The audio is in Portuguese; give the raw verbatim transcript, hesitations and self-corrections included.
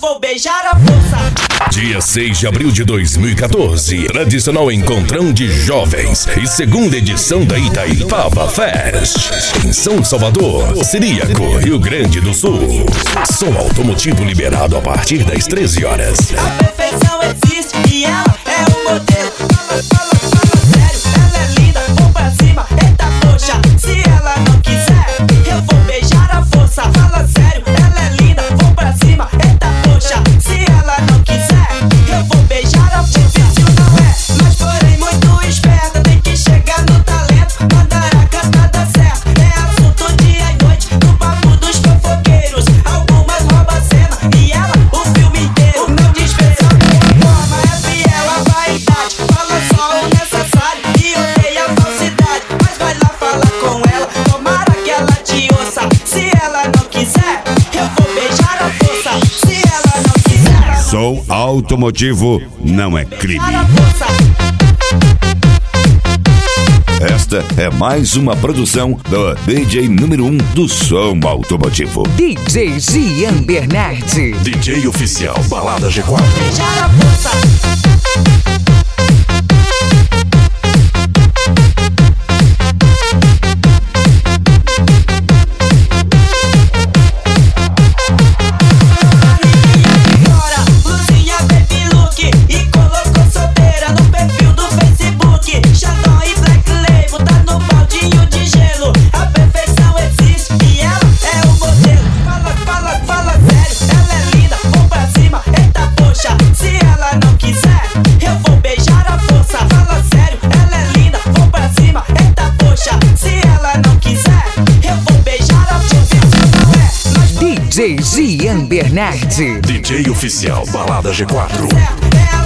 vou beijar a força. Dia seis de abril de dois mil e quatorze, tradicional encontrão de jovens e segunda edição da Itaipava Fest, em São Salvador, Ciríaco, Rio Grande do Sul. Som automotivo liberado a partir das treze horas. A perfeição existe e ela é um modelo. Fala, fala, fala sério, ela é linda, vou pra cima, eita poxa. Se ela não quiser, eu vou beijar a força. Fala sério, ela é linda, vou pra cima, eita poxa. Se ela não quiser, eu vou beijar a força. Difícil não é, mas porém muito esperta. Tem que chegar no talento, mandar a cantada certa. É assunto dia e noite, no papo dos fofoqueiros. Algumas roubam a cena e ela o filme inteiro. Não dispensa forma, é fiel à vaidade. Fala só o necessário e odeia a falsidade. Mas vai lá falar com ela, tomara que ela te ouça. Se ela não quiser, eu vou beijar a força. Se ela não quiser, Som automotivo não é crime. beijar a força. Esta é mais uma produção do D J número um do som automotivo. D J Gian Bernardi. D J oficial Balada G quatro. Beijar a força. Luzinha baby look e colocou solteira no perfil do Facebook. Xandão e Black Label tá no baldinho de gelo. A perfeição existe e ela é o modelo. Fala, fala, fala sério, ela é linda, vou pra cima, eita poxa. Se ela não quiser, eu vou beijar a força. Fala sério, ela é linda, vou pra cima, eita poxa. Se ela não quiser, eu vou beijar a força. Não é, mas D J Gian Bernardi. D J oficial Balada G quatro. ela